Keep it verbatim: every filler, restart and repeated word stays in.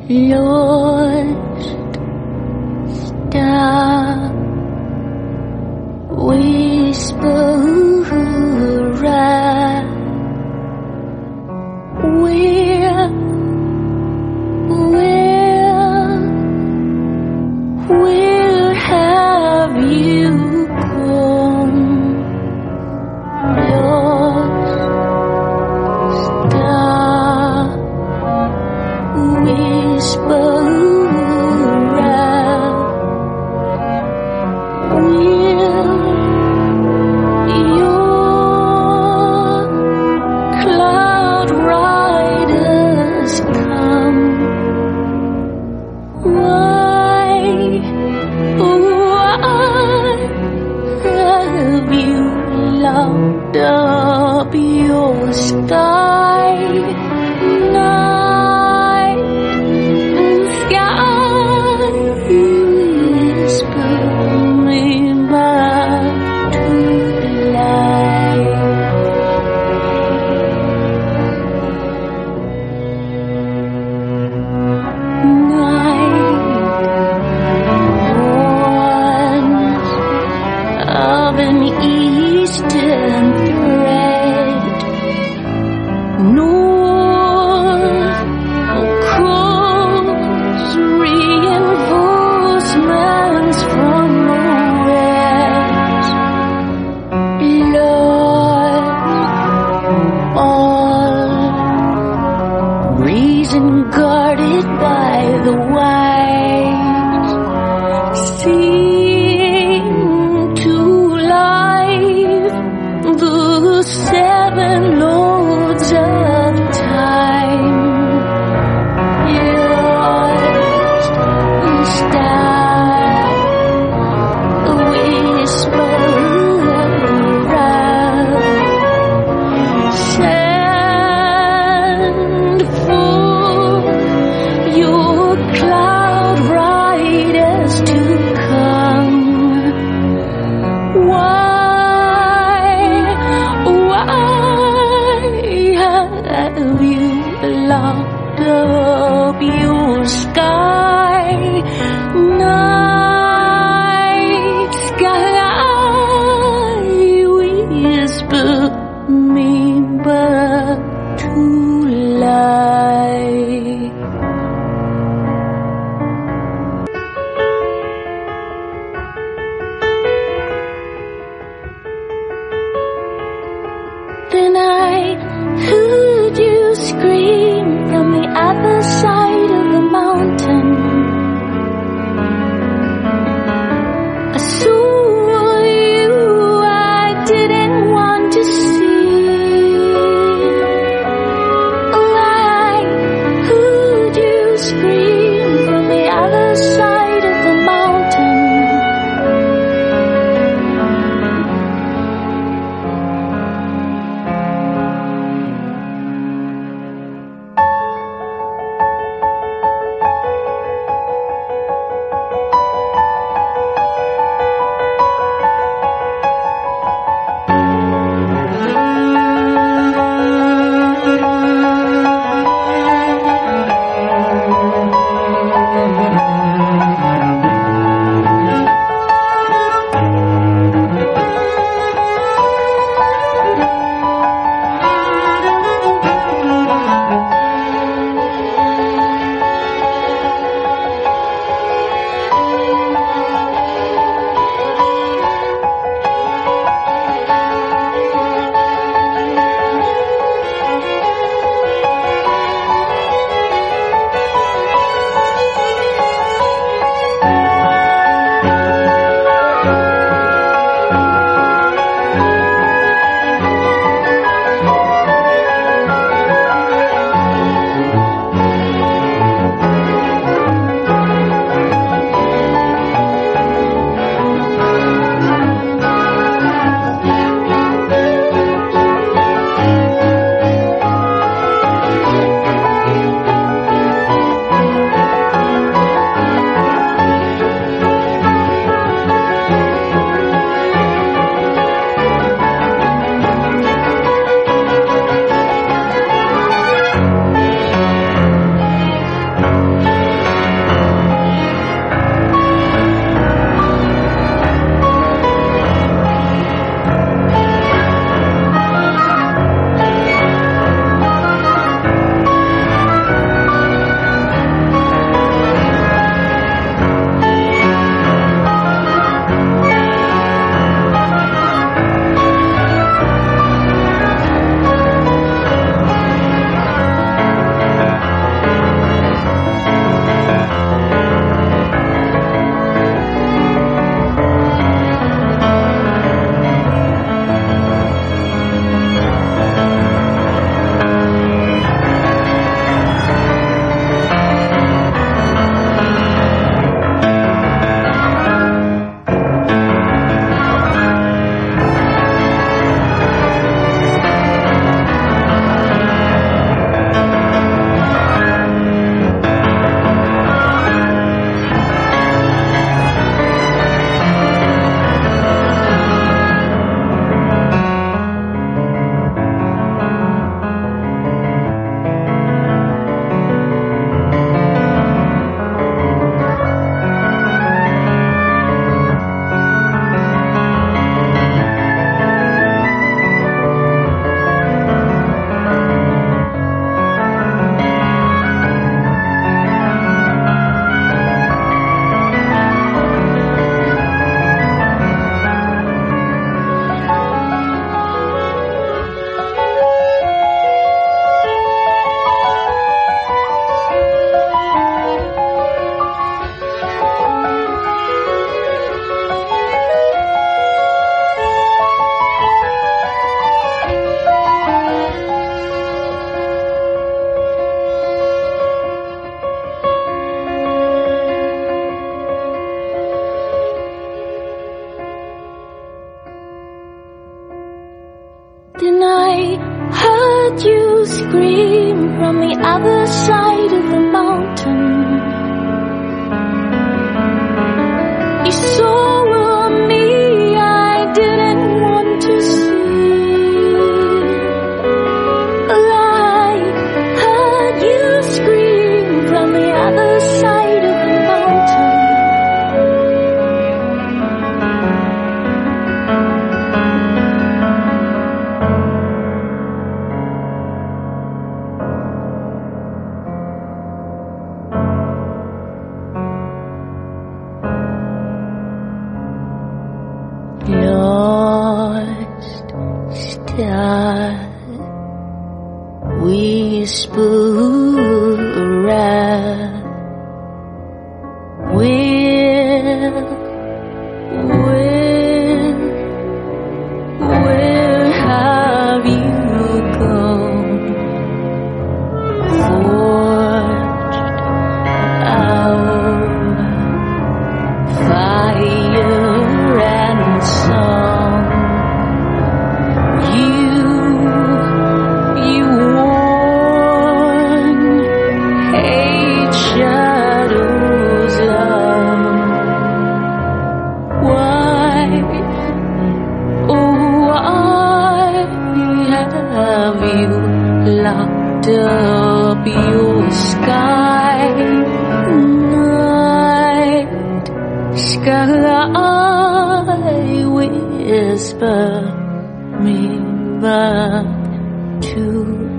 lost star, whisper right where, where, where have you gone? Lost star, whisper right where your cloud riders come. Why, why have you locked up your sky? Night and sky, whisper me back to the light. Night, of an eastern thread, north across reinforcements from the west, lost all reason guarded by the wise, seem to life the Then I heard you scream from the other side of the mountain. You saw me I didn't want to see. I heard you scream from the other side of the mountain. Lost star, whisperer, where, where, where have you gone? Forged out fire and song. You, you warn, hate shadows of. Why, oh why have you locked up your sky? Night sky, whisper me back to